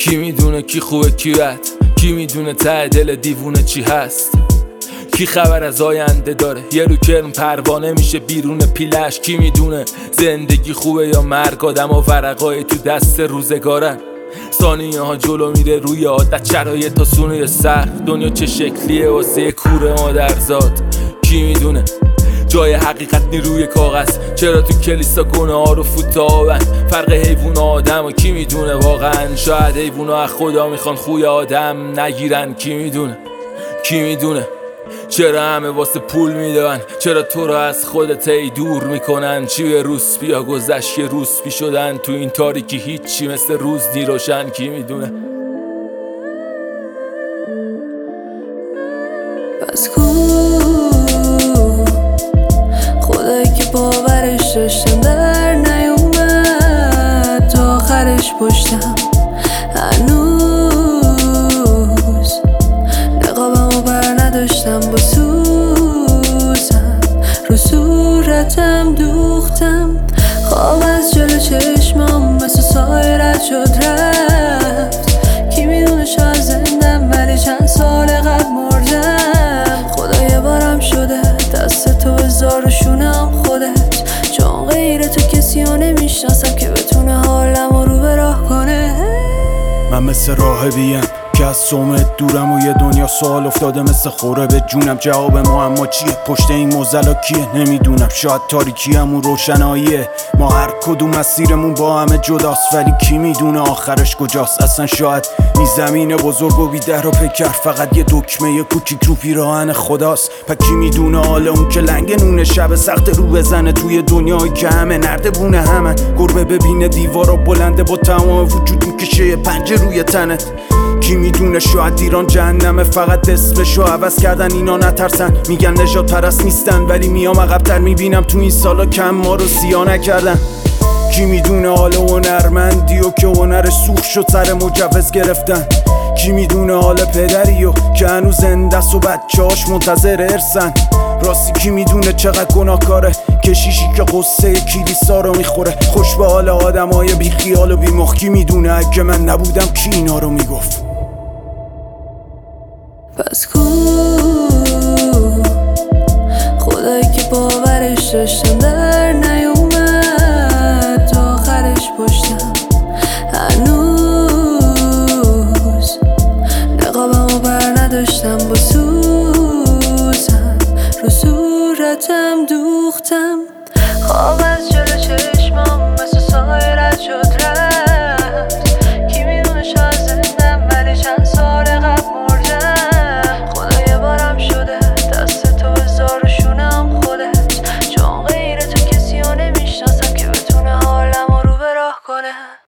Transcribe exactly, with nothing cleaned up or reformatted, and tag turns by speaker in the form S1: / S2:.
S1: کی میدونه کی خوبه کی بد، کی میدونه ته دل دیوونه چی هست، کی خبر از آینده داره یه رو کرم پروانه میشه بیرون پیلش، کی میدونه زندگی خوبه یا مرگ، آدم ها ورقای تو دست روزگارن، ثانیه ها جلو میره روی عادت، شرایط تا سونه سر، دنیا چه شکلیه واسه کوره مادرزاد، کی میدونه جای حقیقت نیروی کاغذ، چرا تو کلیسا گناه ها رو فوت آبن، فرق حیوان و آدم و کی میدونه واقعا، شاید حیوان ها از خدا میخوان خوی آدم نگیرن، کی میدونه کی میدونه چرا همه واسه پول میدون، چرا تو رو از خودت ای دور میکنن، چی به روسپیا گذشت که روسپی شدن، تو این تاریکی هیچی مثل روز نی روشن، کی میدونه.
S2: بس کو خدایی که باورش داشتم در نیومد تا آخرش پشتم، هنوز نقابمو بر نداشتم با سوزم، رو صورتم دوختم، خواب از جلو چشمام مثل سایه رد شد رفت، کی میدونه شاید زندم ولی چند سال قبل مردم، خدا یه بارم شده دست تو بذار رو شونم خودت، چون غیر تو کسی رو نمیشناسم که بتونه حالمو رو به راه کنه.
S3: من مثل راهبیم که از سومت دورم و یه دنیا سوال افتاده مثل خوره به جونم، جواب معما چیه پشت این موزلا کیه نمیدونم، شاید تاریکی همون روشناییه، ما هر کدوم مسیرمون با همه جداست ولی کی میدونه آخرش کجاست، اصلا شاید این زمین بزرگ و بی در و پیکر فقط یه دکمه کوچیک رو پیراهن خداست، پا کی میدونه حال اون که لنگ نونه شب سخت رو بزنه توی دنیایی که همه نرده بونه همه گربه ببینه دیوارا بلنده با تمام وجود میکشه یه پنجه روی تنت، کی میدونه شاید ایران جهنمه فقط اسمشو عوض کردن اینا نترسن، میگن نجات پرست نیستن ولی میام عقب‌تر میبینم تو این سالا کم ما رو سیا نکردن، کی میدونه حال هنرمندی و که هنرش سوخت شد سر مجوز گرفتن، کی میدونه حال پدریو که هنوز زنده است و بچه‌هاش منتظر ارثن، راستی کی میدونه چقدر گناهکاره کشیشی که قصه کلیسا رو میخوره، خوش به حال آدمای بی خیال و بی مخ، کی میدونه اگه من نبودم کی اینا رو میگفت.
S2: پس کو خدایی که باورش داشتم در نیومد تا آخرش پشتم، هنوز نقابمو بر نداشتم با سوزم، رو صورتم دوختم، خواب